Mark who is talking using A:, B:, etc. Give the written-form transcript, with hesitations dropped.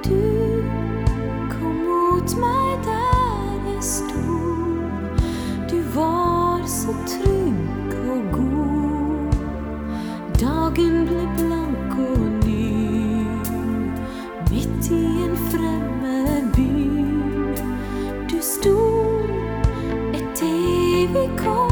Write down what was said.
A: Du kom mot meg der jeg stod. Du var så trygg og god. Dagen ble blank og ny, midt i en fremmed by. Du stod et evig kors.